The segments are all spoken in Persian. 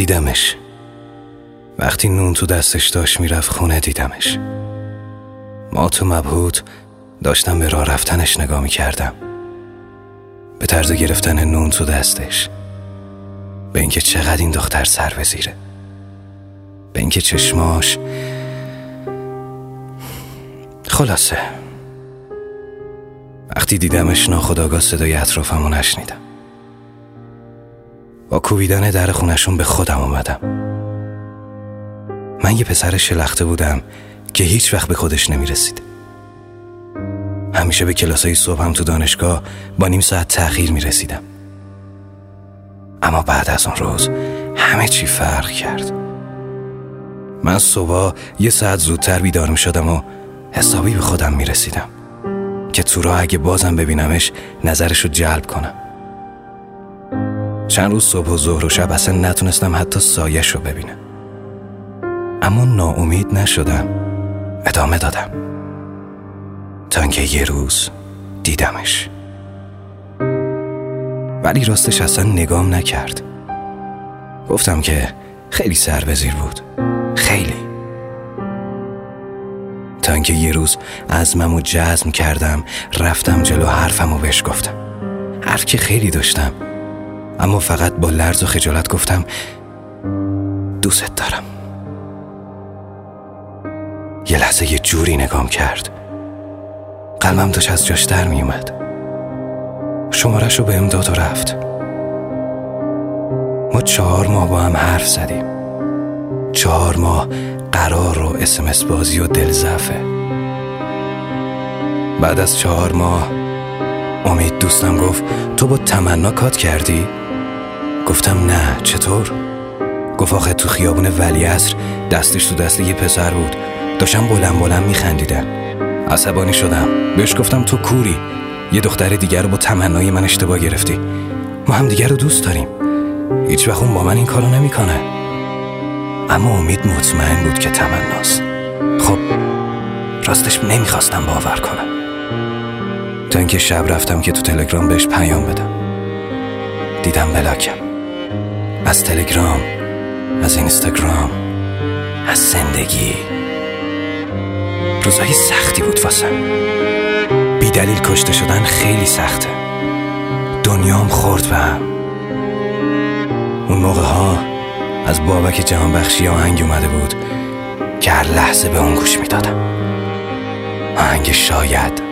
دیدمش وقتی نون تو دستش داشت میرفت خونه. دیدمش ما تو مبهوت داشتم به راه رفتنش نگاه میکردم، به طرز گرفتن نون تو دستش، به اینکه چقدر این دختر سر به زیره، به اینکه چشماش. خلاصه وقتی دیدمش ناخودآگاه صدای اطرافمو نشنیدم. با کوبیدن در خونشون به خودم اومدم. من یه پسر شلخته بودم که هیچ وقت به خودش نمیرسید. همیشه به کلاسای صبحم تو دانشگاه با نیم ساعت تأخیر میرسیدم. اما بعد از اون روز همه چی فرق کرد. من صبح یه ساعت زودتر بیدار میشدم و حسابی به خودم میرسیدم که تو راه اگه بازم ببینمش نظرشو جلب کنم. چند روز صبح و ظهر و شب اصلا نتونستم حتی سایه‌شو ببینم، اما ناامید نشدم، ادامه دادم تا اینکه یه روز دیدمش. ولی راستش اصلا نگام نکرد. گفتم که خیلی سربزیر بود، خیلی. تا اینکه یه روز عزممو جزم کردم، رفتم جلو حرفمو بهش گفتم. حرف که خیلی داشتم، اما فقط با لرز و خجالت گفتم دوست دارم. یه لحظه یه جوری نگام کرد، قلبم داشت از جاش در می اومد. شمارش رو بهم داد و رفت. ما 4 ماه با هم حرف زدیم. 4 ماه قرار و SMS بازی و دلزفه. بعد از 4 ماه امید دوستم گفت تو با تمنا کات کردی؟ گفتم نه، چطور؟ گفت آخه تو خیابون ولیعصر دستش تو دست یه پسر بود، داشتم بلند بلند میخندیدن. عصبانی شدم، بهش گفتم تو کوری، یه دختر دیگر رو با تمنای من اشتباه گرفتی، ما هم دیگر رو دوست داریم، هیچ وقت اون با من این کارو نمیکنه. اما امید مطمئن بود که تمناست. خب راستش نمیخواستم باور کنم، تا اینکه شب رفتم که تو تلگرام بهش پیام بدم. دیدم بلاکم، از تلگرام، از اینستاگرام، از زندگی. روزای سختی بود واسم. بی دلیل کشته شدن خیلی سخته. دنیام خورد به هم. اون موقع ها از بابک جهانبخشی آهنگ اومده بود که هر لحظه به اون گوش میدادم. آهنگ شاید.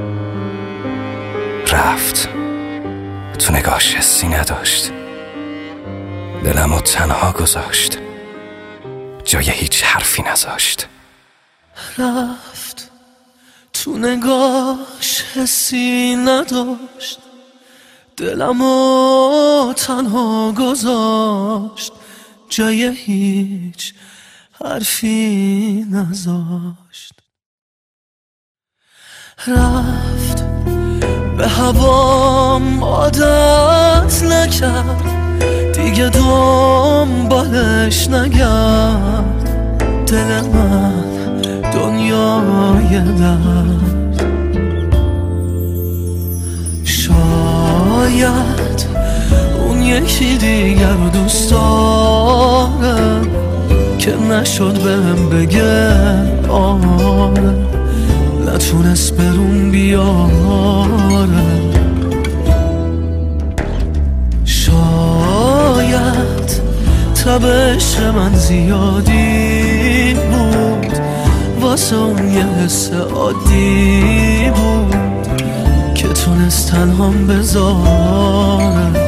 رفت، تو نگاهش حسی نداشت، دلمو تنها گذاشت، جای هیچ حرفی نذاشت. رفت، تو نگاهش حسی نداشت، دلمو تنها گذاشت، جای هیچ حرفی نذاشت. رفت، به هوام عادت نکرد، دیگه دنبالش نگرد. دل من دنیای درد. شاید اون یکی دیگر رو دوست داره که نشد بهم بگه آره، نتونست برون بیاره. شاید تبش من زیادی بود، واسه اون یه حس عادی بود که تونست تنهام بذاره.